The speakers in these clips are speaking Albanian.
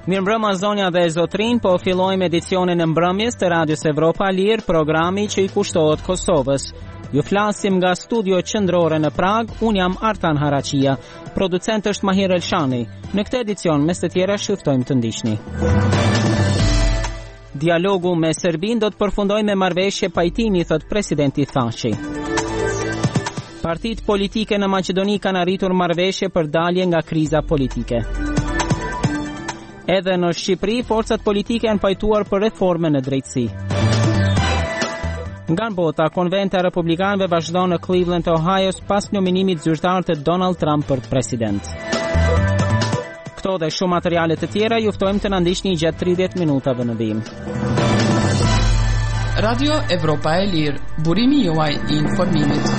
Mirëmbrëma zonja dhe zotrin, po fillojmë edicionin e mbrëmjes të Radios Evropa Lirë, programi që i kushtohet Kosovës. Ju flasim nga studio qendrore në Prag, unë jam Artan Haraqia, producent është Mahir Elshani. Në këtë edicion, mes të tjera, shftojmë të ndiqni. Dialogu me Serbin do të përfundoj me marrëveshje pajtimi, thot presidenti Thaçi. Partitë politike në Maqedoni kanë arritur marrëveshje për dalje nga kriza politike. Edhe në Shqipëri, forcat politike janë pajtuar për reforme në drejtësi. Nga bota, konventi republikanëve vazhdon në Cleveland të Ohio's pas nominimit zyrtar të Donald Trump për president. Këto dhe shumë materiale të tjera ju ftojmë të na ndiqni gjatë 30 minutave në vim. Radio Evropa e Lirë, burimi juaj I informimit.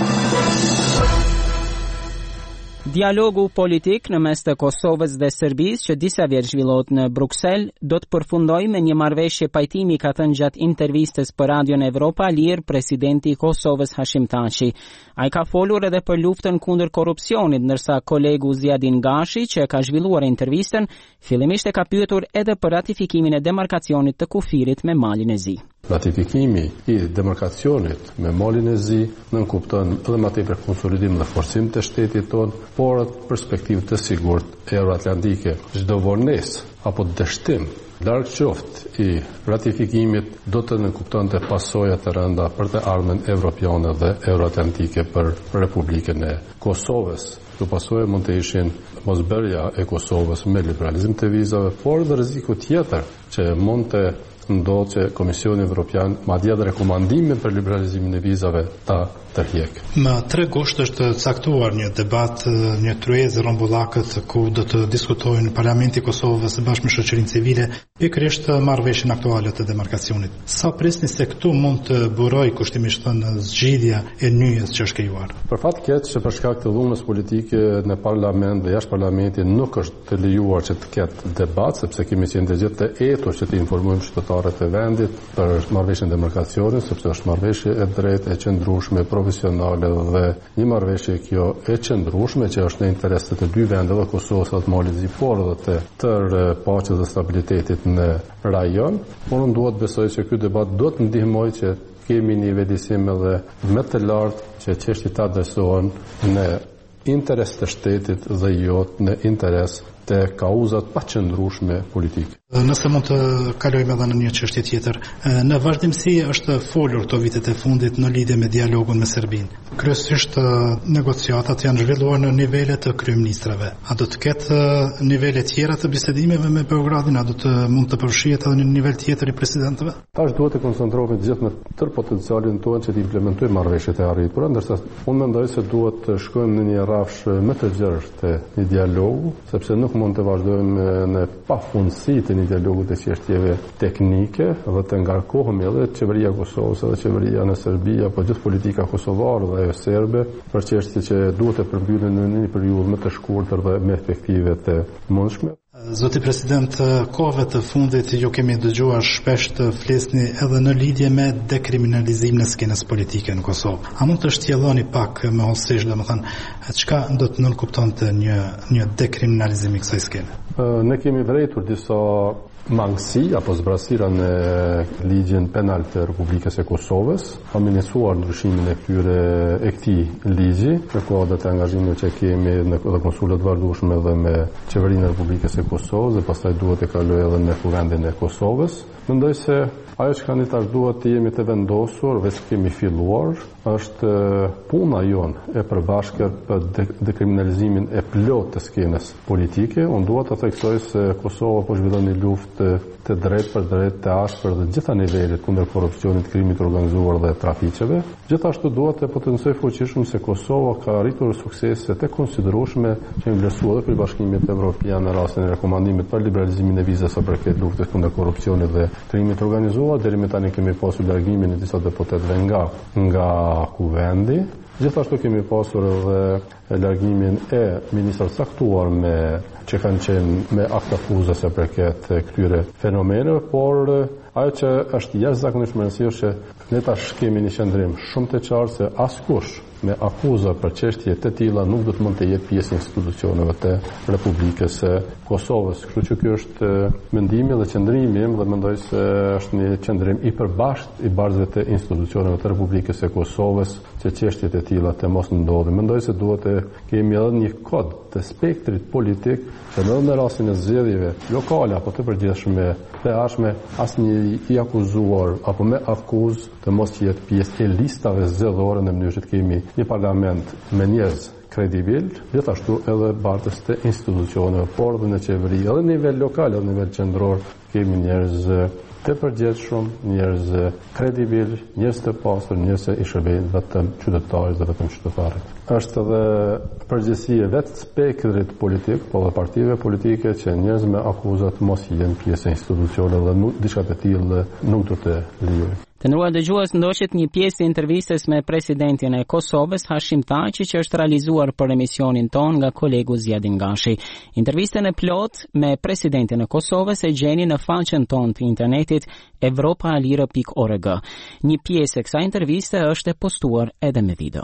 Dialogu politik në mes të Kosovës dhe Serbisë që disa vjet zhvillohet në Bruksel do të përfundojë me një marrëveshje pajtimi, ka thënë gjatë intervistës për Radion Evropa Lirë presidenti I Kosovës Hashim Thaçi. Ai ka folur edhe për luftën kundër korrupsionit, ndërsa kolegu Zjadin Gashi, që ka zhvilluar intervistën, fillimisht e ka pyetur edhe për ratifikimin e demarkacionit të kufirit me Malin e Zi. Ratifikimi I demarkacionit me Malin e Zi nënkupton edhe më tepër konsolidim dhe forcim të shtetit tonë, por atë perspektivë të sigurt euroatlantike. Çdo vonesë apo dështim larg qoftë I ratifikimit do të nënkuptonte pasoja të rënda për të ardhmen evropiane dhe euroatlantike për Republikën e Kosovës. Këto pasoja mund të ishin mosbërja e Kosovës me liberalizim të vizave, por dhe rreziku tjetër që mund të ndodhë që Komisioni Evropian madje edhe rekomandime për liberalizimin e vizave ta tërhiq. Më 3 gusht është caktuar një debat, një tryezë rrombullakët ku do të diskutojnë Parlamenti I Kosovës së bashku me shoqërinë civile pikërisht marrëveshjen aktuale të demarkacionit. Sa presni se këtu mund të burojë kushtimisht thënë zgjidhja e nyjes që është krijuar? Për fat keq që për shkak të dhunës politike në parlament dhe jashtë parlamentit nuk është të lejuar që të ketë debat, sepse kemi qenë të gjithë të etur që të informojmë qytetarët e vendit për marrëveshjen e demarkacionit, sepse është marrëveshje e drejtë e qëndrueshme profesionale dhe një marrëveshje kjo e qëndrueshme që është në interes të dy vendeve, Kosovës dhe Malit të Zi, por edhe të tërë paqes dhe stabilitetit në rajon. Por unë duhet besoj që ky debat do të ndihmojë që kemi një vedisim edhe më të lartë që çështjet të adresohen në interes të shtetit dhe jo në interes të kauzat pa qëndrueshme politike. Nëse mund të kalojmë edhe në një çështje tjetër, në vazhdimsi është folur këto vitet e fundit në lidhje me dialogun me Serbinë. Kryesisht negociatat janë zhvilluar në nivele të kryeministrave. A do të ketë nivele tjera të bisedimeve me Beogradin, a do të mund të përfshihet edhe në një nivel tjetër I presidentëve? Tash duhet të koncentrohemi gjithë në tërë potencialin tonë që të implementojmë marrëveshjet e arritura, ndërsa unë mendoj se duhet të shkojmë në një rrafsh më të gjerë të një dialogu, sepse nuk mund të vazhdojmë në pafundësi të një dialogu të çështjeve teknike dhe të ngarkohemi edhe qeveria e Kosovës edhe qeveria në Serbi apo gjithë politika kosovare dhe serbe për çështje që duhet të përmbyllen në një periudhë më të shkurtër dhe me efektive të mundshme. Zoti president, kohëve të fundit ju kemi dëgjuar shpesh të flisni edhe në lidhje me dekriminalizimin e skenës politike në Kosovë. A mund të shtjelloni pak më hollësisht, domethënë, çka do të nënkuptonte një dekriminalizim I kësaj skene? Ne kemi vërejtur disa mangësi apo zbrasira në ligjin penal të Republikës e Kosovës. Kam iniciuar ndryshimin e këtij ligji në kuadër të angazhimit që kemi në konsulat vazhdueshme edhe me qeverinë e Republikës e Kosovës dhe pastaj duhet të kalojë edhe në kuvendin e Kosovës. Mendoj se ajo që kanë tash duhet të jemi të vendosur, veç kemi filluar, është puna jonë e përbashkët për dekriminalizimin e plot të skenës politike. Unë dua të theksoj se Kosova po zhvillon një luftë të drejtë për drejtë të ashpër dhe gjitha nivelet kundër korrupsionit, krimit të organizuar dhe trafiqeve. Gjithashtu dua të potencoj fuqishëm se Kosova ka arritur suksese të konsiderueshme që janë vlerësuar edhe për Bashkimin Evropian në rastin e rekomandimit për liberalizimin e vizave sa përket luftës kundër korrupsionit dhe krimit të organizuar. Deri më tani kemi pasur largimin e disa deputetëve nga kuvendi. Gjithashtu kemi pasur edhe largimin e ministrave caktuar që kanë qenë me akta akuzës përket këtyre fenomeneve, por ajo që është jashtëzakonisht më e rëndësishme që Ne tash kemi një qëndrim shumë të qartë se askush me akuza për çështje të tilla nuk do të mund të jetë pjesë institucioneve të Republikës së Kosovës. Kështu që ky është mendimi dhe qëndrimi im dhe mendoj se është një qëndrim i përbashkët i barzëve të institucioneve të Republikës së Kosovës që çështjet e tilla të mos ndodhin. Mendoj se duhet të kemi edhe një kod të spektrit politik që në rastin e zgjedhjeve lokale apo të përgjithshme të ardhshme asnjë i akuzuar apo me akuzë të mos jetë pjesë e listave zgjedhore në mënyrë që të kemi një parlament me njerëz kredibil, gjithashtu edhe bartës të institucioneve, por dhe në qeveri, edhe në nivel lokal, edhe në nivel qendror, kemi njerëz të përgjithshëm, njerëz kredibil, njerëz të pastër, njerëz që i shërbejnë vetëm qytetarët dhe vetëm qytetarët. Është edhe përgjegjësia vetë spektrit politik, po dhe partive politike që njerëz me akuzat mos jenë pjesë e institucioneve dhe diçka të tillë nuk do të lejohet. Të nderuar dëgjues, ndoqët një pjesë të intervistës me presidentin e Kosovës, Hashim Thaçi, që është realizuar për emisionin ton nga kolegu Zjadin Gashi. Intervistën e plot me presidentin e Kosovës e gjeni në faqen ton të internetit evropaalire.org. Një pjesë e kësaj interviste është e postuar edhe me video.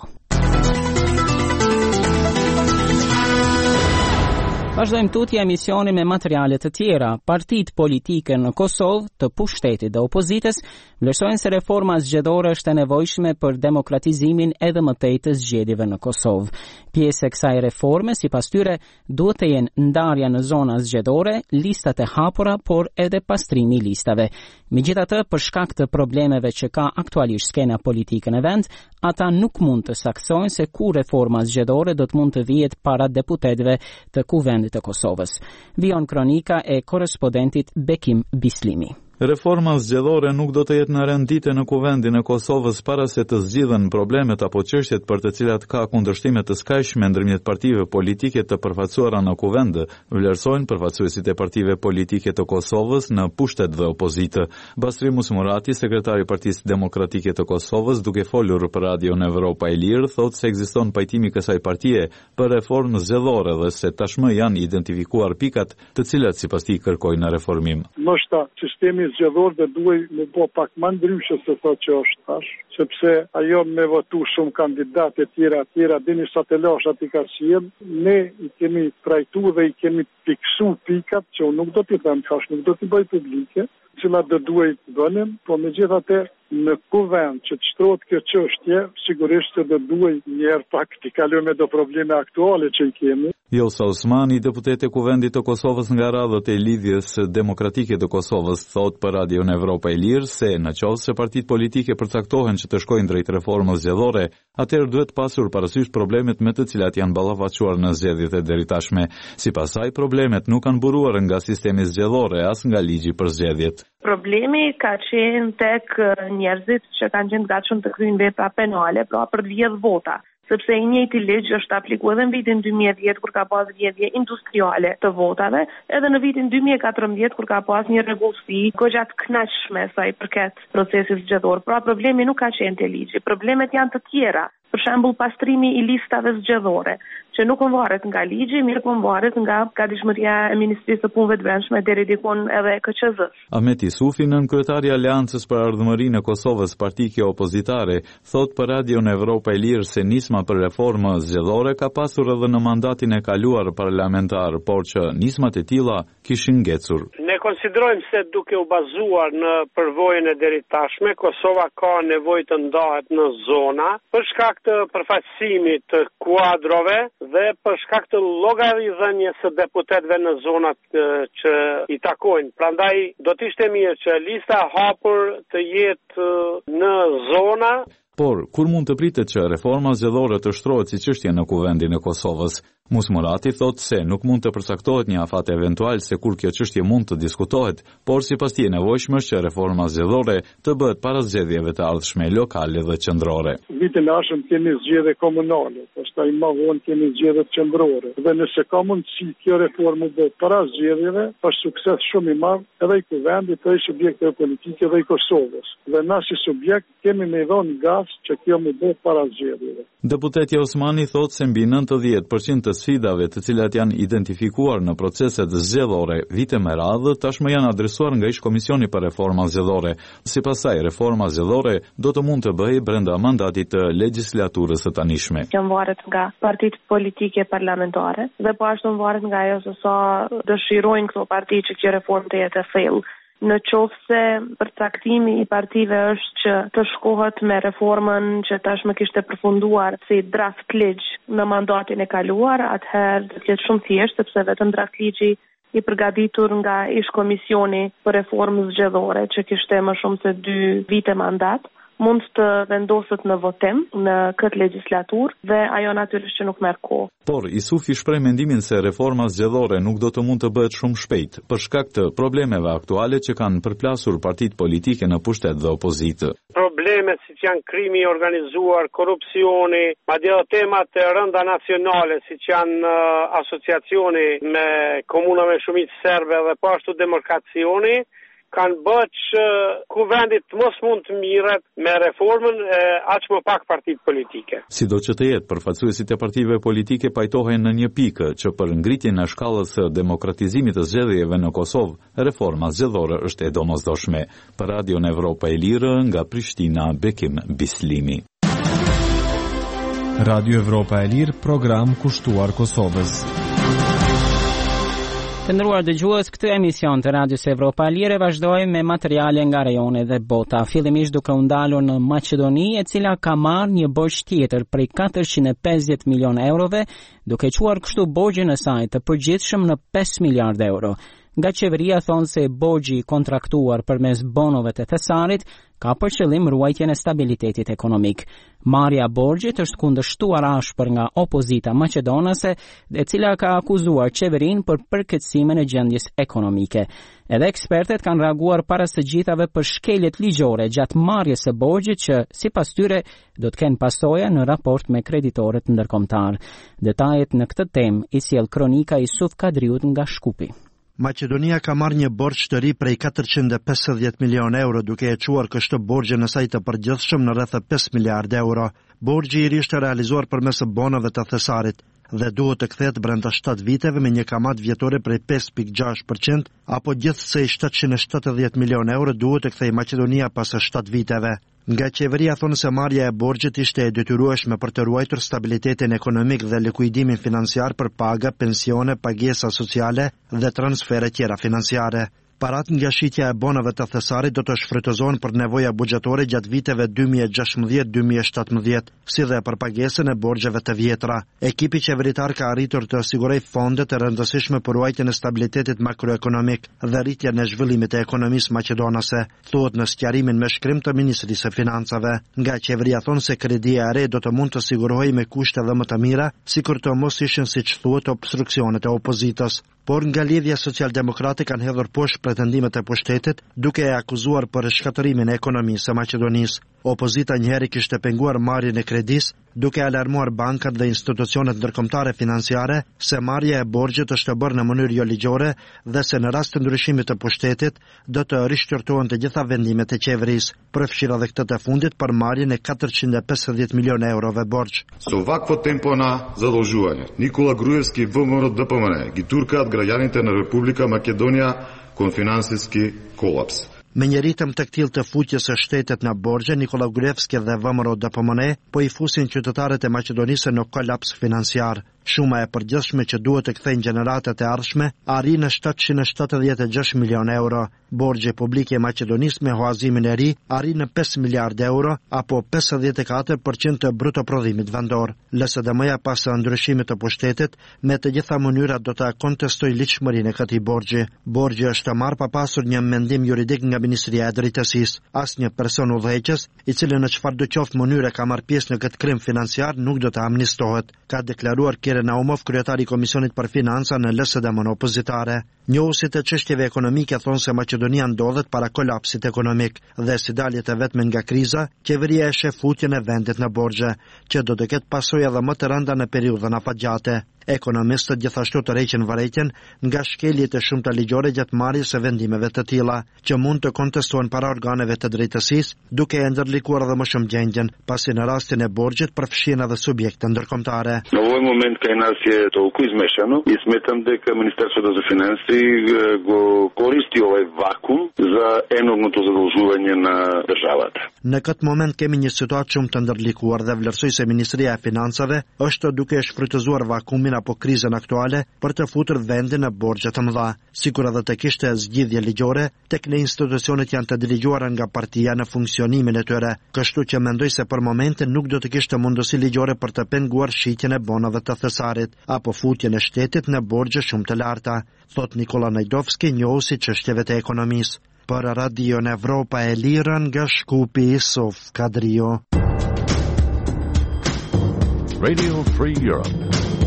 Vazhdojmë tutje emisionin me materiale të tjera. Partitë politike në Kosovë, të pushtetit dhe opozitës, vlerësojnë se reforma zgjedhore është e nevojshme për demokratizimin edhe më tej të zgjedhjeve në Kosovë. Pjesë e kësaj reforme, sipas tyre, duhet të jenë ndarja në zona zgjedhore, listat e hapura, por edhe pastrimi i listave. Megjithatë, për shkak të problemeve që ka aktualisht skena politike në vend, ata nuk mund të saksojnë se ku reforma zgjedhore do të mund të vihet para deputetëve të Kuvendit të Kosovës. Vion kronika e korrespondentit Bekim Bislimi. Reforma zgjedhore nuk do të jetë në rendite në Kuvendin e Kosovës para se të zgjidhen problemet apo çështjet për të cilat ka kundërshtime të skajshme ndërmjet partive politike të përfaqësuara në Kuvend, vlerësojnë përfaqësuesit e partive politike të Kosovës në pushtet dhe opozitë. Basri Musmurati, sekretari i Partisë Demokratike të Kosovës, duke folur për Radion Evropa e Lirë, thotë se ekziston pajtimi i kësaj partie për reformë zgjedhore dhe se tashmë janë identifikuar pikat të cilat sipas tij kërkojnë reformim. Sistemi zgjedhor dhe duhej me bo pak më ndryshe se sa që është tash, sepse ajo me votu shumë kandidatë tjera dini sa të lashat i ka sjell, ne i kemi trajtuar dhe i kemi fiksu pikat që unë nuk do t'i them tash, nuk do t'i bëj publike, cilat do duhej të bënim, po megjithatë në Kuvend që të shtrohet kjo çështje, sigurisht se do duhej njerë pak t'i kalojmë do probleme aktuale që i kemi. Josa Osmani, deputet e Kuvendit të Kosovës nga radhët e lidhjes demokratike të Kosovës, thot për Radion Evropa e Lirë se në qoftë se partitë politike përcaktohen që të shkojnë drejt reformës zgjedhore, atëherë duhet pasur parasysh problemet me të cilat janë ballafaqsuar në zgjedhjet e deritashme. Sipas saj, problemet nuk kanë buruar nga sistemi zgjedhore as nga ligji për zgjedhjet. Problemi ka qenë tek njerëzit që kanë qenë gatshëm të kryejnë vepra penale, pra për të vjedhur vota. Sepse i njëjti ligj është aplikuar edhe në vitin 2010 kur ka pas vjedhje industriale të votave, edhe në vitin 2014 kur ka pas një rregullsi goxha të kënaqshme sa i përket procesit zgjedhor. Pra problemi nuk ka qenë te ligji, problemet janë të tjera. Për shembull, pastrimi i listave zgjedhore, që nuk varet nga ligji, mirë po varet nga gatishmëria e Ministrisë së Punëve të Brendshme deri dikon edhe KQZ-s. Ahmet Isufi, kryetari i Aleancës për Ardhmërinë e Kosovës, partike opozitare, thot për Radion Evropa e Lirë se nisma për reformë zgjedhore ka pasur edhe në mandatin e kaluar parlamentar, por që nismat e tilla kishin ngecur. Ne konsiderojmë se duke u bazuar në përvojën e deritashme, Kosova ka nevojë të ndahet në zona për shkak të përfaqësimit të kuadrove dhe për shkak të llogaridhënies së deputetëve në zonat që i takojnë. Prandaj do të ishte mirë që lista e hapur të jetë në zona. Por, kur mund të pritet që reforma zgjedhore të shtrohet si çështje në Kuvendin e Kosovës? Musmurati thot se nuk mund të përcaktohet një afat eventual se kur kjo çështje mund të diskutohet, por sipas tij nevojshëm është që reforma zgjedhore të bëhet para zgjedhjeve të ardhshme lokale dhe qendrore. Vitin e ardhshëm kemi zgjedhje komunale, pastaj më vonë kemi zgjedhje qendrore. Dhe nëse ka mundësi kjo reformë bëhet para zgjedhjeve, është sukses shumë i madh edhe i Kuvendit, edhe i subjekteve politike dhe i Kosovës. Dhe na si subjekt kemi me dhënë gas që kjo më bëhet para zgjedhjeve. Deputeti Osmani thot se mbi 90% të sfidave të cilat janë identifikuar në proceset zgjedhore vite me radhë tashmë janë adresuar nga Ish-Komisioni për Reforma Zgjedhore. Sipas saj, reforma zgjedhore do të mund të bëhej brenda mandatit të legjislaturës së tanishme. Që varet nga partitë politike parlamentare dhe po ashtu varet nga ajo se sa dëshirojnë këto parti që kjo reformë të jetë e thellë. Në qoftë se përcaktimi i partive është që të shkohet me reformën që tashmë kishte përfunduar si draft ligj në mandatin e kaluar, atëherë do të jetë shumë thjeshtë sepse vetëm draft ligji i përgatitur nga Ish-Komisioni për Reformë Zgjedhore që kishte më shumë se 2 vite mandat mund të vendoset në votim në këtë legjislaturë dhe ajo natyrisht që nuk merr kohë. Por Isufi shpreh mendimin se reforma zgjedhore nuk do të mund të bëhet shumë shpejt për shkak të problemeve aktuale që kanë përplasur partitë politike në pushtet dhe opozitë. Problemet siç janë krimi i organizuar, korrupsioni, madje temat e rënda nacionale siç janë asociacioni me komuna me shumicë serbe dhe po ashtu demokracioni kanë bërë që kuvendit mos mund të mirret me reformën aq më pak partitë politike. Sido që të jetë, përfaqësuesit e partive politike pajtohen në një pikë që për ngritjen e shkallës së demokratizimit të zgjedhjeve në Kosovë, reforma zgjedhore është e domosdoshme. Për Radion Evropa e Lirë nga Prishtina, Bekim Bislimi. Radio Evropa e Lirë, program kushtuar Kosovës. Të nderuar dëgjues, këtë emision të Radios Evropa e Lirë vazhdojmë me materiale nga rajone dhe bota. Fillimisht duke u ndalur në Maqedoni, e cila ka marrë një borxh tjetër prej 450 milion eurove, duke quar kështu borxhin e saj të përgjithshëm në 5 miliardë euro. Nga qeveria thonë se borxhi kontraktuar përmes bonove të thesarit ka për qëllim ruajtjen e stabilitetit ekonomik. Marrja e borxhit është kundërshtuar ashpër nga opozita maqedonase, e cila ka akuzuar qeverinë për përkeqësimin e gjendjes ekonomike. Edhe ekspertet kanë reaguar para së gjithave për shkeljet ligjore gjatë marrjes së borxhit që sipas tyre do të kenë pasoja në raport me kreditorët ndërkombëtar. Detajet në këtë temë i sjell kronika Isuf Kadriut nga Shkupi. Maqedonia ka marrë një borxh të ri prej 450 milion euro duke e quar kështu borxhin e saj të përgjithshëm në rreth 5 miliardë euro. Borxhi i ri është realizuar përmes bonave të thesarit dhe duhet të kthehet brenda 7 viteve me një kamat vjetore prej 5.6% apo gjithsej 770 milion euro duhet të kthejë Maqedonia pas 7 viteve. Nga qeveria thonë se marrja e borxhit ishte e detyrueshme për të ruajtur stabilitetin ekonomik dhe likuidimin financiar për paga, pensione, pagesa sociale dhe transfere tjera financiare. Parat nga shitja e bonave të thesarit do të shfrytëzohen për nevoja buxhetore gjatë viteve 2016-2017, si dhe për pagesën e borxheve të vjetra. Ekipi qeveritar ka arritur të sigurojë fonde të rëndësishme për ruajtjen e stabilitetit makroekonomik dhe rritjen e zhvillimit të ekonomisë maqedonase, thuhet në sqarimin me shkrim të Ministrisë së Financave. Nga qeveria thonë se kredia e re do të mund të sigurohej me kushte dhe më të mira, sikur të mos ishin siç thuhet obstruksionet e opozitës. Por nga lidhja socialdemokrate kanë hedhur poshtë pretendimet e pushtetit, duke e akuzuar për shkatërimin e ekonomisë së Maqedonisë. Opozita njëherë kishte penguar marrjen e kredisë, duke alarmuar bankat dhe institucionet ndërkombëtare financiare se marrja e borxhit është e bërë në mënyrë jo ligjore dhe se në rast të ndryshimit të pushtetit do të rishqyrtohen të gjitha vendimet e qeverisë. Përfshirë edhe këtë të fundit për marrjen e 450 milionë eurove borxh. Со вакво темпо на задолжување, Никола Груевски и ВМРО ДПМН ги туркаат граѓаните на Република Македонија кон финансиски колапс. Me një ritëm të këtillë të fuqjes së shtetit në borxhe, Nikola Gruevski dhe VMRO DPMN po i fusin qytetarët e Maqedonisë në kolaps financiar. Shuma e përgjithshme që duhet të kthejnë gjeneratat e ardhshme arrin në 776 milion euro. Borxhi publik i Maqedonisë me huazimin e ri arrin në 5 miliardë euro apo 54% të bruto prodhimit vendor. LSDM-ja pas ndryshimit të pushtetit me të gjitha mënyrat do ta kontestoj ligjshmërinë e këtij borxhi. Borxhi është marrë pa pasur një mendim juridik nga Ministria e Drejtësisë. Asnjë person udhëheqës i cili në çfarëdo qoftë mënyrë ka marrë pjesë në këtë krim financiar nuk do të amnistohet, ka deklaruar Naumov, kryetari i Komisionit për Financa në LSDM-n opozitare. Njohësit e çështjeve ekonomike thonë se Maqedonia ndodhet para kolapsit ekonomik dhe si daljet e vetme nga kriza, qeveria e sheh futjen e vendit në borxhe, që do të ketë pasoja edhe më të rënda në periudhën afatgjate. Ekonomistët gjithashtu tërheqin vërejtjen nga shkeljet e shumta ligjore gjatë marrjes së vendimeve të tilla, që mund të kontestohen para organeve të drejtësisë, duke e ndërlikuar edhe më shumë gjendjen, pasi në rastin e borxhit përfshihen edhe subjekte ndërkombëtare. Në ovoj moment ka jedna si je toliko izmešano i smetam дека Министерството за финанси го користи ovaj vakum za enormното задължување на държавата. Në këtë moment kemi një situatë shumë të ndërlikuar dhe vlerësoj se Ministria e Financave është duke shfrytëzuar vakumin apo krizën aktuale për të futur vendin në borxhe të mëdha, sikur edhe të kishte zgjidhje ligjore, tek në institucionet janë të dirigjuara nga partia në funksionimin e tyre, kështu që mendoj se për momentin nuk do të kishte mundësi ligjore për të penguar shitjen e bonave të thesarit apo futjen e shtetit në borxhe shumë të larta, thot Nikola Najdovski, njohuesi çështjeve të ekonomisë. Për Radio Evropa e Lirën nga Shkupi, Sof Kadrio. Radio Free Europe.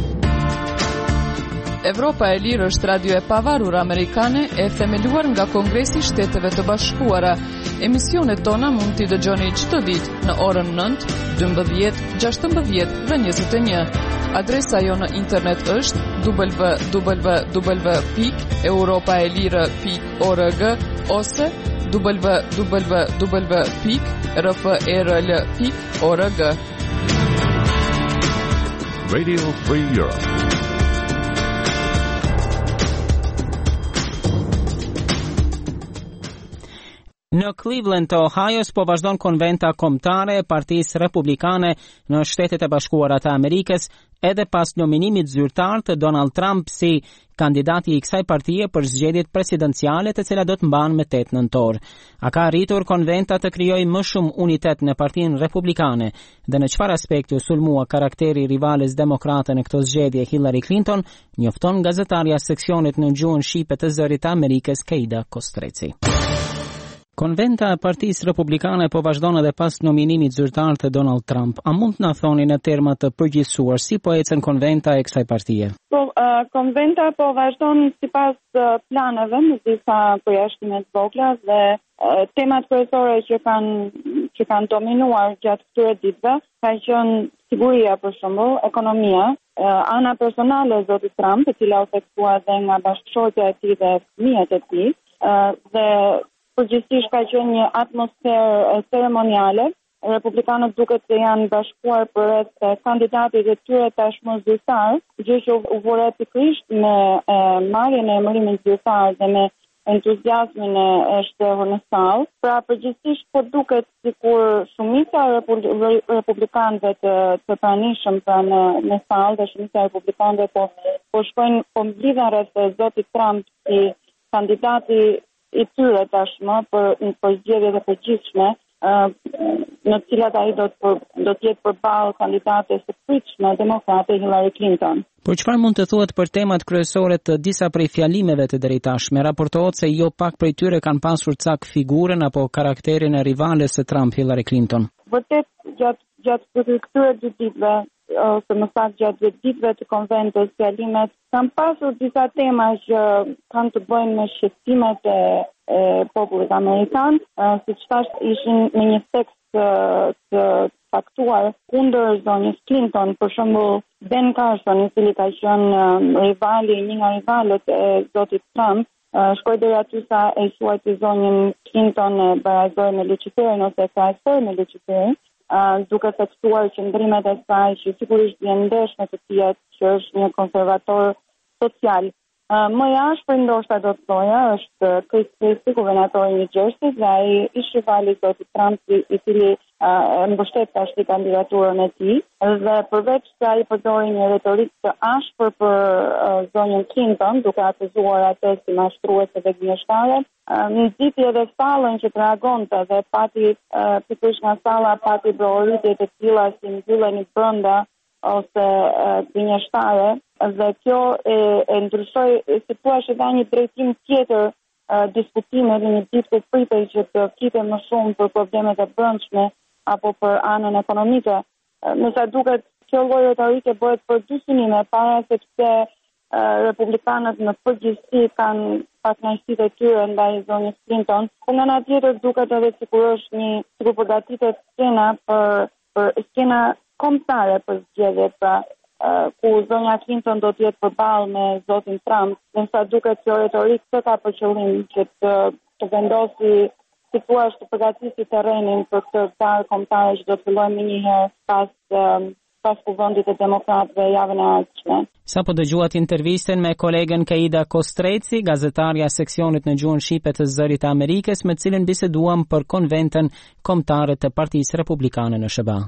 Evropa e Lirë është radio e pavarur amerikane e themeluar nga Kongresi i Shteteve të Bashkuara. Emisionet tona mund t'i dëgjoni çdo ditë në orën 9, 12, 16 dhe 21. Adresa jo në internet është www.europaelire.org ose www.rfrl.org. Radio Free Europe. Në Cleveland të Ohio's po vazhdon konventa kombëtare e Partisë Republikane në Shtetet e Bashkuara të Amerikës, edhe pas nominimit zyrtar të Donald Trump si kandidati i kësaj partie për zgjedhjet presidenciale të cilat do të mbahen më 8 nëntor. A ka arritur konventa të krijojë më shumë unitet në Partinë Republikane dhe në çfarë aspekti u sulmua karakteri rivales demokrate në këto zgjedhje Hillary Clinton, njofton gazetarja seksionit në gjuhën shqipe të Zërit të Amerikës Keida Kostreci. Konventa e Partisë Republikane po vazhdon edhe pas nominimit zyrtar të Donald Trump. A mund të na thoni në terma të përgjithësuar si po ecën konventa e kësaj partie? Konventa po vazhdon sipas planeve me disa përjashtime të vogla dhe temat kryesore që kanë dominuar gjatë këtyre ditëve ka qenë siguria, për shembull, ekonomia, ana personale e zotit Trump, e cila u theksuar dhe nga bashkëshortja e tij dhe fëmijët e tij, dhe përgjithsisht ka qenë një atmosferë ceremoniale. Republikanët duket se janë bashkuar përreth kandidatit e tyre tashmë zyrtar, gjë që u vore pikërisht me marrjen e emërimit zyrtar dhe me entuziazmin e shtehur në sallë. Pra përgjithsisht po duket sikur shumica republikanëve të pranishëm pra në sallë dhe shumica republikanëve po shkojnë po mblidhen rreth zotit Trump si kandidati i tyre tashmë për zgjedhjet e përgjithshme, në të cilat ai do të jetë përballë kandidates së pritshme demokrate Hillary Clinton. Por çfarë mund të thuhet për temat kryesore të disa prej fjalimeve të drejtashme? Raportohet se jo pak prej tyre kanë pasur cak figurën apo karakterin e rivales së Trump Hillary Clinton. Vërtet gjatë këtyre dy ditëve ose më saktë gjatë 2 ditëve të konventës, fjalimet kanë pasur disa tema që kanë të bëjnë me shqetësimet e popullit amerikan, siç thash ishin me një tekst të faktuar kundër zonjës Clinton, për shembull Ben Carson, i cili ka qenë një nga rivalët e zotit Trump, shkoi deri aty sa e quajti zonjën Clinton e barazoi me Luciferin ose e krahasoi me Luciferin, duke theksuar qëndrimet e saj që sigurisht vjen ndesh me të tillë që është një konservator social. Më jashtë ndoshta do të thoja është Chris Christie, guvernatori i New Jersey, dhe ai ish rivali i zotit Trump, i cili mbështet tash kandidaturën e tij, dhe përveç se ai përdori një retorikë të ashpër për zonjën Clinton, duke akuzuar atë si mashtruese dhe gënjeshtare, nxiti edhe sallën që të reagonte dhe pati pikërisht nga salla pati brohoritje të tilla si mbylleni brenda ose gënjeshtare, dhe kjo e ndryshoi, si thua, dha një drejtim tjetër diskutimeve, një ditë ku pritej që të flitej më shumë për problemet e brendshme apo për anën ekonomike. Me sa duket, kjo lloj retorike bëhet për dy synime, para sepse republikanët në përgjithësi kanë pakënaqësitë e tyre ndaj zonjës Clinton, por nga ana tjetër duket edhe sikur është sikur përgatitet skena për skena kombëtare për zgjedhjet, pra ku zonja Clinton do të jetë përballë me zotin Trump, dhe sa duket që retorik këtë ka për qëllim që të vendosi situash të përgatisi terrenin për këtë qarë kombëtare që do të fillojmë njëherë pas kuvendit të demokratëve javën e ardhshme. Sapo dëgjuat intervistën me kolegen Kaida Kostreci, gazetarja e seksionit në gjuhën shqipe të Zërit të Amerikës, me cilën biseduam për konventën kombëtare të Partisë Republikane në SBA.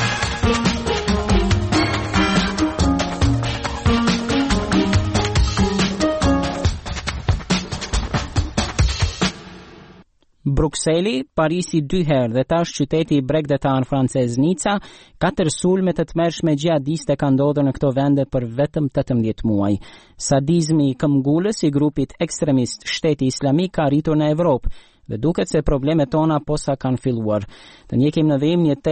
Brukseli, Parisi 2 herë dhe tash qyteti i bregdetar francez Nica, 4 sulme të tmerrshme gjihadiste kanë ndodhur në këto vende për vetëm 18 muaj. Sadizmi i këmbgulës i grupit ekstremist Shteti Islamik ka arritur në Evropë dhe duket se problemet tona posa kanë filluar. Të njekim në vim një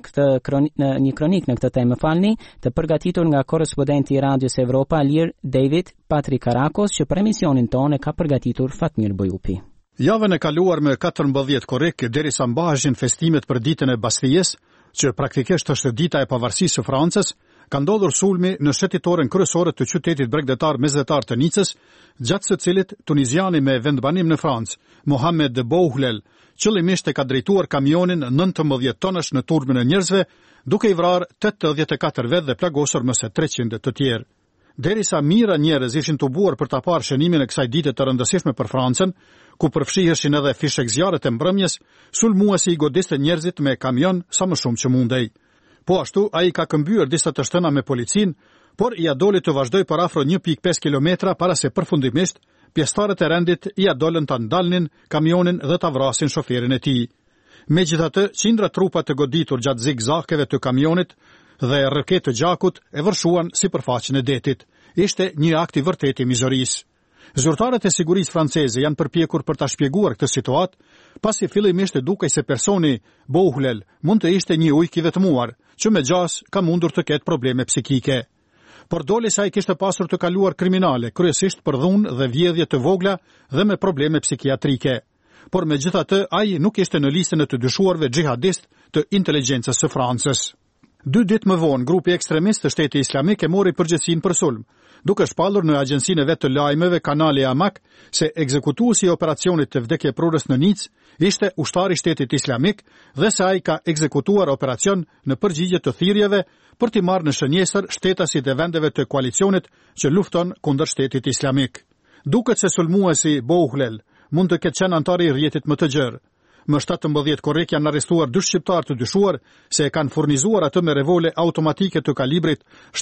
kronik në këtë temë, të përgatitur nga korrespondenti i Radios Evropa Lir David Patrik Karakos, që për emisionin tonë ka përgatitur Fatmir Bojupi. Javën e kaluar me 14 korrik derisa mbaheshin festimet për ditën e Bastijes, që praktikisht është dita e pavarësisë së Francës, ka ndodhur sulmi në shtetoren kryesore të qytetit bregdetar mesdhetar të Nicës, gjatë së cilit tuniziani me vendbanim në Francë, Mohamed Bouhlel, qëllimisht e ka drejtuar kamionin 19 tonash në turmën e njerëzve, duke i vrarë 84 vetë dhe plagosur më se 300 të tjerë. Derisa mijëra njerëz ishin tubuar për ta parë shënimin e kësaj dite të rëndësishme për Francën, ku përfshiheshin edhe fishek zjarret e mbrëmjes, sulmuesi i godiste njerëzit me kamion sa më shumë që mundej. Po ashtu, ai ka këmbyer disa të shtëna me policin, por i adoli të vazhdoj për afro 1.5 kilometra para se përfundimisht pjesëtarët e rendit i adolën ta ndalnin kamionin dhe ta vrasin shoferin e tij. Megjithatë, qindra trupa të goditur gjatë zigzakeve të kamionit dhe rrëket të gjakut e vërshuan sipërfaqen e detit. Ishte një akt i vërtet i mizorisë. Zyrtarët e sigurisë franceze janë përpjekur për ta shpjeguar këtë situatë, pasi fillimisht dukej se personi Bouhlel mund të ishte një ujk i vetmuar, që me gjas ka mundur të ketë probleme psikike. Por doli se ai kishte pasur të kaluar kriminale, kryesisht për dhunë dhe vjedhje të vogla dhe me probleme psikiatrike. Por megjithatë, ai nuk ishte në listën e të dyshuarve xhihadist të inteligjencës së Francës. 2 ditë më vonë, grupi ekstremist të Shteti Islamik e mori përgjegjësinë për sulm, duke shpallur në agjencinë e vet të lajmeve kanali Amak se ekzekutuesi i operacionit të vdekjeprurës në Nicë ishte ushtari i Shtetit Islamik dhe se ai ka ekzekutuar operacion në përgjigje të thirrjeve për t'i marrë në shënjesër shtetasit e vendeve të koalicionit që lufton kundër Shtetit Islamik. Duket se sulmuesi Bouhlel mund të ketë qenë antar i rrjetit më të gjerë. Më 17 korrik janë arrestuar 2 shqiptar të dyshuar se e kanë furnizuar atë me revole automatike të kalibrit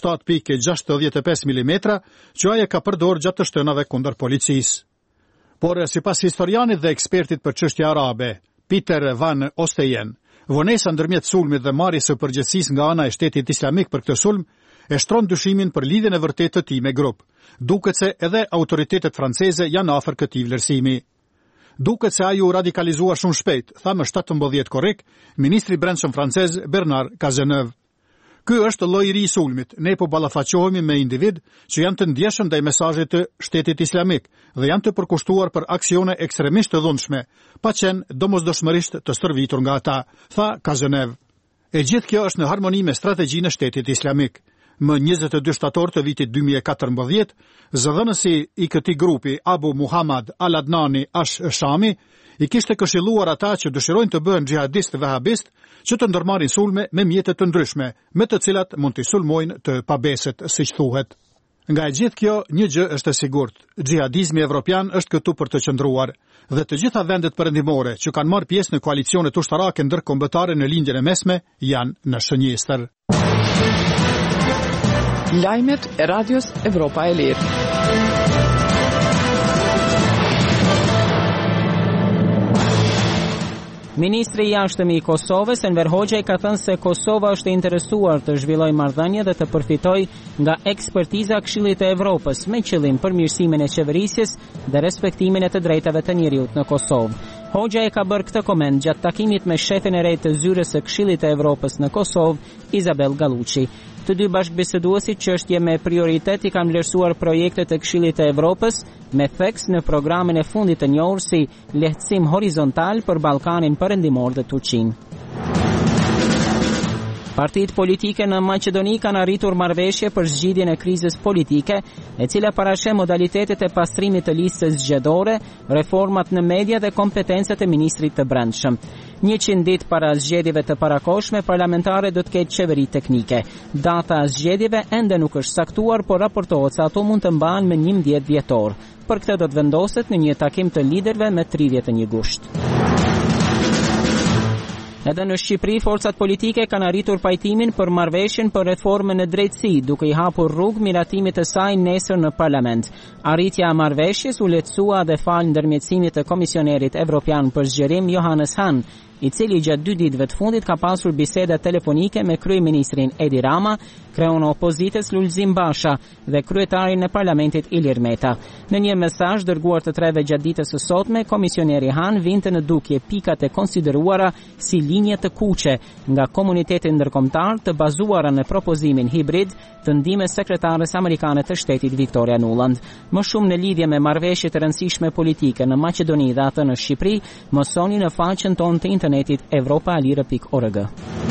7.65 mm, që ai e ka përdorur gjatë të shtënave kundër policisë. Por sipas historianit dhe ekspertit për çështje arabe, Peter Van Osteyen, vonesa ndërmjet sulmit dhe marrjes së përgjegjësisë nga ana e Shtetit Islamik për këtë sulm e shtron dyshimin për lidhjen e vërtetë të tij me grup. Duket se edhe autoritetet franceze janë afër këtij vlerësimi. Duket se ai u radikalizua shumë shpejt, tha më 17 korrik, ministri i brendshëm francez Bernard Cazeneuve. Ky është lloji i ri i sulmit. Ne po ballafaqohemi me individ që janë të ndjeshëm ndaj mesazhit të Shtetit Islamik dhe janë të përkushtuar për aksione ekstremisht të dhunshme, pa qenë domosdoshmërisht të stërvitur nga ata, tha Cazeneuve. E gjithë kjo është në harmoni me strategjinë e Shtetit Islamik. Më 22 shtator të vitit 2014, zëdhënësi i këtij grupi Abu Muhammad Al-Adnani Ash-Shami i kishte këshilluar ata që dëshirojnë të bëhen xhihadist vahabist që të ndërmarrin sulme me mjete të ndryshme, me të cilat mund të sulmojnë të pabeset, siç thuhet. Nga e gjithë kjo, një gjë është e sigurt: xhihadizmi evropian është këtu për të qëndruar, dhe të gjitha vendet perëndimore që kanë marrë pjesë në koalicionet ushtarake ndërkombëtare në lindjen e mesme janë në shënjestër. Lajmet e Radios Evropa e Lirë. Ministri i jashtëm i Kosovës, Enver Hoxha, ka thënë se Kosova është e interesuar të zhvillojë marrëdhënie dhe të përfitojë nga ekspertiza e Këshillit të Evropës me qëllim përmirësimin e qeverisjes dhe respektimin e të drejtave të njerëzit në Kosovë. Hoxha e ka bërë këtë koment gjatë takimit me shefin e re të zyrës së Këshillit të Evropës në Kosovë, Isabel Gallucci. Të dy bashkëbiseduesit çështje me prioritet i kanë vlerësuar projektet e Këshillit të Evropës me theks në programin e fundit të njohur si Lehtësim Horizontal për Ballkanin Perëndimor dhe Turqinë. Partitë politike në Maqedoni kanë arritur marrëveshje për zgjidhjen e krizës politike, e cila parasheh modalitetet e pastrimit të listës zgjedhore, reformat në media dhe kompetencat e ministrit të brendshëm. 100 ditë para zgjedhjeve të parakohshme parlamentare do të ketë qeveri teknike. Data e zgjedhjeve ende nuk është saktuar, por raportohet se ato mund të mbahen më 11 dhjetor. Për këtë do të vendoset në një takim të liderëve me 31 gusht. Edhe në Shqipëri, forcat politike kanë arritur pajtimin për marrëveshjen për reformën në drejtësi, duke i hapur rrugë miratimit të saj nesër në parlament. Arritja e marrëveshjes u lehtësua dhe fal ndërmjetësimit të komisionerit evropian për zgjerim Johannes Hahn, i cili gjatë 2 ditëve të fundit ka pasur biseda telefonike me kryeministrin Edi Rama, kreun e opozitës Lulzim Basha dhe kryetarin e parlamentit Ilir Meta. Në një mesazh dërguar të treve gjatë ditës së sotme, komisioneri Han vinte në dukje pikat e konsideruara si linje të kuqe nga komuniteti ndërkombëtar të bazuara në propozimin hibrid të ndihmës sekretares amerikane të shtetit Victoria Nuland. Më shumë në lidhje me marrëveshjet e rëndësishme politike në Maqedoni dhe atë në Shqipëri, mësoni në faqen tonë të internetit evropaalire.org.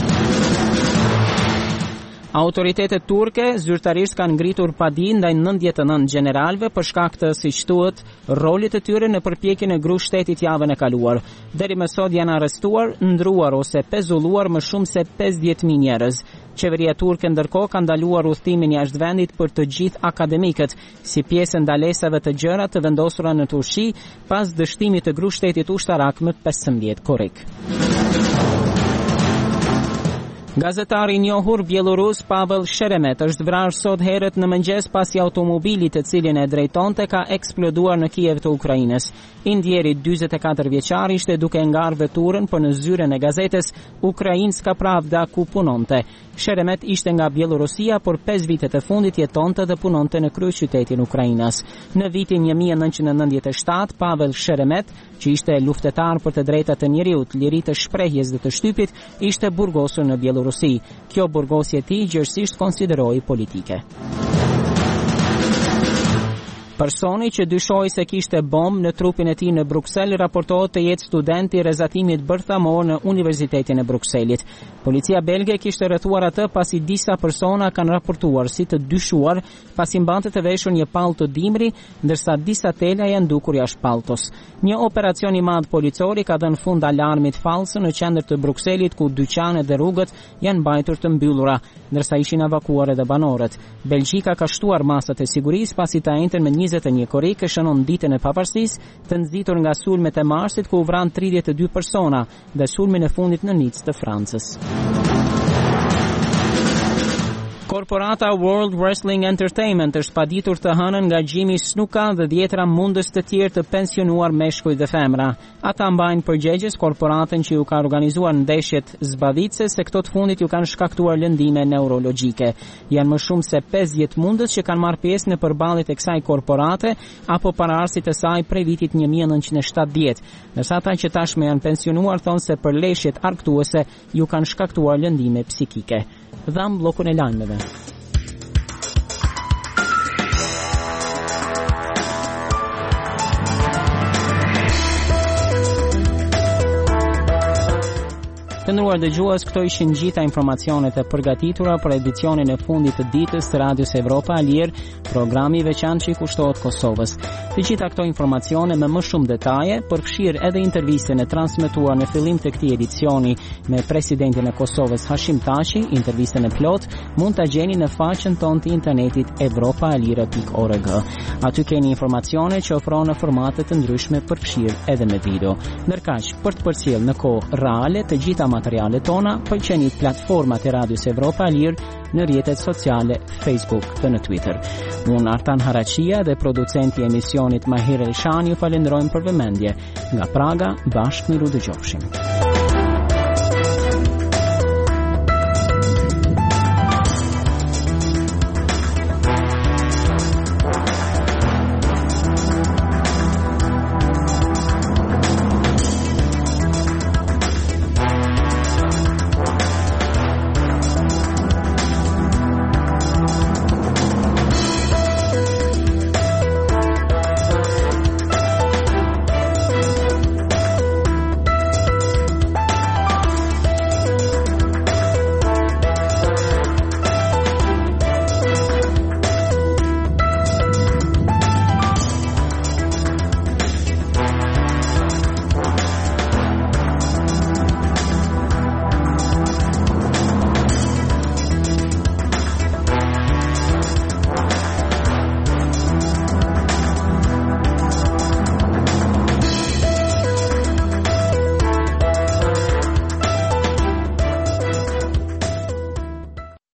Autoritetet turke zyrtarisht kanë ngritur padi ndaj 99 generalëve për shkak të, siç thuhet, rolit të tyre në përpjekjen e grup shtetit javën e kaluar. Deri më sot janë arrestuar, ndruar ose pezulluar më shumë se 50.000 njerëz. Qeveria turke ndërkohë ka ndaluar udhëtimin jashtë vendit për të gjithë akademikët, si pjesë e ndalesave të gjëra të vendosura në Turqi pas dështimit të grup shtetit ushtarak më 15 korrik. Gazetari i njohur bielorus Pavel Sheremet është vrarë sot herët në mëngjes pasi automobili të cilin e drejtonte ka eksploduar në Kiev të Ukrainës. Indjeri 44 vjeçar ishte duke ngarë veturën për në zyren e gazetës Ukrainska Pravda ku punonte. Sheremet ishte nga Bielorusia, por 5 vitet e fundit jetonte dhe punonte në kryeqytetin e Ukrainës. Në vitin 1997, Pavel Sheremet, që ishte luftetar për të drejtat të njerëzit, liri të shprehjes dhe të shtypit, ishte burgosur në Bielorusi. Kjo burgosje e tij gjithsesi konsiderohej politike. Personi që dyshoi se kishte bombë në trupin e tij në Bruksel raportohet të jetë student i rrezatimit bërthamor në Universitetin e Brukselit. Policia belge kishte rrethuar atë pasi disa persona kanë raportuar si të dyshuar pasi mbante të veshur një pallë të dimri, ndërsa disa tela janë ndukur jashtë palltos. Një operacion i madh policor i ka dhënë fund alarmit fallës në qendër të Brukselit, ku dyqanet dhe rrugët janë mbajtur të mbyllura, ndërsa ishin evakuar edhe banorët. Belgjika ka shtuar masat e sigurisë pasi ta entën me 21 korrik shënon ditën e pavarësisë, të nxitur nga sulmet e Marsit ku u vran 32 persona dhe sulmin e fundit në Nicë të Francës. Korporata World Wrestling Entertainment është paditur të hënën nga Jimmy Snuka dhe 10 mundës të tjerë të pensionuar meshkuj dhe femra. Ata mbajnë përgjegjës korporatën që ju ka organizuar ndeshjet zbavitse se këto të fundit ju kanë shkaktuar lëndime neurologjike. Janë më shumë se 50 mundës që kanë marrë pjesë në përballjet e kësaj korporate apo paraardhësit e saj prej vitit 1970, ndërsa ata që tashmë janë pensionuar thonë se përleshjet argëtuese ju kanë shkaktuar lëndime psikike. Dham blokun e lajmeve. Të nderuar dëgjues, këto ishin gjitha informacionet e përgatitura për edicionin e fundit të ditës të Radios Evropa Alir, programi i veçantë që i kushtohet Kosovës. Të gjitha këto informacione me më shumë detaje, përfshirë edhe intervistën e transmetuar në fillim të këtij edicioni me presidentin e Kosovës Hashim Thaçi, intervistën e plot mund ta gjeni në faqen tonë të internetit evropaalire.org. Aty keni informacione që ofron në formate të ndryshme, përfshirë edhe me video. Ndërkaq, për të përcjellë në kohë reale të gjitha materialet tona, pëlqeni platformat e Radios Evropa Alir në rrjetet sociale Facebook dhe në Twitter. Unë Artan Haraqia dhe producenti i emisionit Mahir Elshani ju falenderojmë për vëmendje. Nga Praga, bashkë miru dëgjofshim.